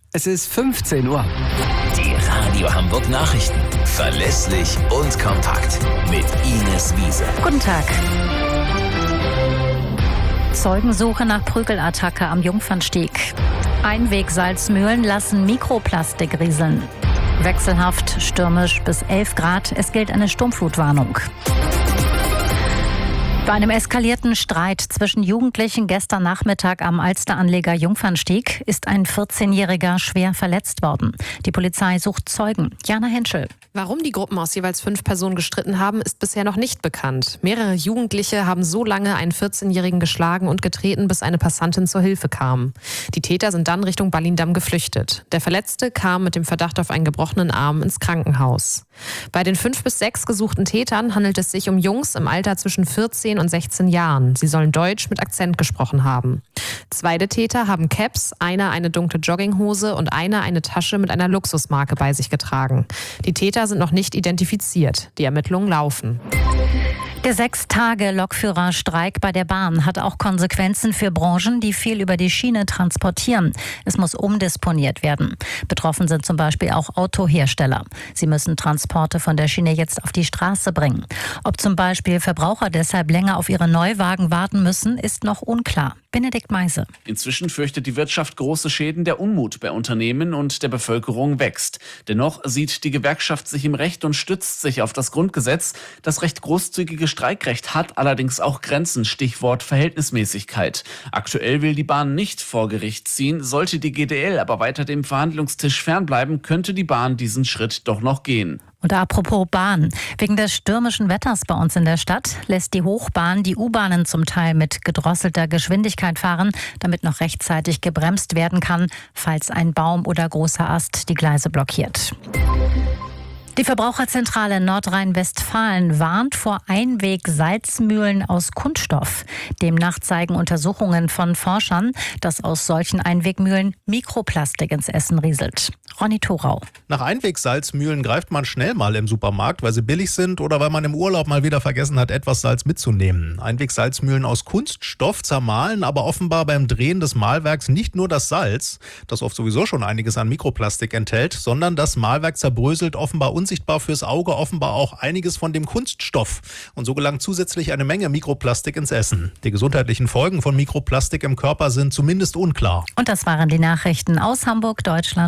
Es ist 15 Uhr. Die Radio Hamburg Nachrichten. Verlässlich und kompakt. Mit Ines Wiese. Guten Tag. Zeugensuche nach Prügelattacke am Jungfernstieg. Einweg Salzmühlen lassen Mikroplastik rieseln. Wechselhaft, stürmisch bis 11 Grad. Es gilt eine Sturmflutwarnung. Bei einem eskalierten Streit zwischen Jugendlichen gestern Nachmittag am Alsteranleger Jungfernstieg ist ein 14-Jähriger schwer verletzt worden. Die Polizei sucht Zeugen. Jana Henschel. Warum die Gruppen aus jeweils 5 Personen gestritten haben, ist bisher noch nicht bekannt. Mehrere Jugendliche haben so lange einen 14-Jährigen geschlagen und getreten, bis eine Passantin zur Hilfe kam. Die Täter sind dann Richtung Berlin-Damm geflüchtet. Der Verletzte kam mit dem Verdacht auf einen gebrochenen Arm ins Krankenhaus. Bei den 5 bis 6 gesuchten Tätern handelt es sich um Jungs im Alter zwischen 14 und 16 Jahren. Sie sollen Deutsch mit Akzent gesprochen haben. 2 der Täter haben Caps, einer eine dunkle Jogginghose und einer eine Tasche mit einer Luxusmarke bei sich getragen. Die Täter sind noch nicht identifiziert. Die Ermittlungen laufen. Der 6-Tage-Lokführerstreik bei der Bahn hat auch Konsequenzen für Branchen, die viel über die Schiene transportieren. Es muss umdisponiert werden. Betroffen sind zum Beispiel auch Autohersteller. Sie müssen Transporte von der Schiene jetzt auf die Straße bringen. Ob zum Beispiel Verbraucher deshalb länger auf ihre Neuwagen warten müssen, ist noch unklar. Benedikt Meise. Inzwischen fürchtet die Wirtschaft große Schäden. Der Unmut bei Unternehmen und der Bevölkerung wächst. Dennoch sieht die Gewerkschaft sich im Recht und stützt sich auf das Grundgesetz. Das recht großzügige Streikrecht hat allerdings auch Grenzen, Stichwort Verhältnismäßigkeit. Aktuell will die Bahn nicht vor Gericht ziehen. Sollte die GDL aber weiter dem Verhandlungstisch fernbleiben, könnte die Bahn diesen Schritt doch noch gehen. Und apropos Bahn. Wegen des stürmischen Wetters bei uns in der Stadt lässt die Hochbahn die U-Bahnen zum Teil mit gedrosselter Geschwindigkeit fahren, damit noch rechtzeitig gebremst werden kann, falls ein Baum oder großer Ast die Gleise blockiert. Die Verbraucherzentrale Nordrhein-Westfalen warnt vor Einweg-Salzmühlen aus Kunststoff. Demnach zeigen Untersuchungen von Forschern, dass aus solchen Einwegmühlen Mikroplastik ins Essen rieselt. Ronny Thorau. Nach Einweg-Salzmühlen greift man schnell mal im Supermarkt, weil sie billig sind oder weil man im Urlaub mal wieder vergessen hat, etwas Salz mitzunehmen. Einweg-Salzmühlen aus Kunststoff zermahlen aber offenbar beim Drehen des Mahlwerks nicht nur das Salz, das oft sowieso schon einiges an Mikroplastik enthält, sondern das Mahlwerk zerbröselt offenbar unsichtbar fürs Auge offenbar auch einiges von dem Kunststoff. Und so gelangt zusätzlich eine Menge Mikroplastik ins Essen. Die gesundheitlichen Folgen von Mikroplastik im Körper sind zumindest unklar. Und das waren die Nachrichten aus Hamburg, Deutschland.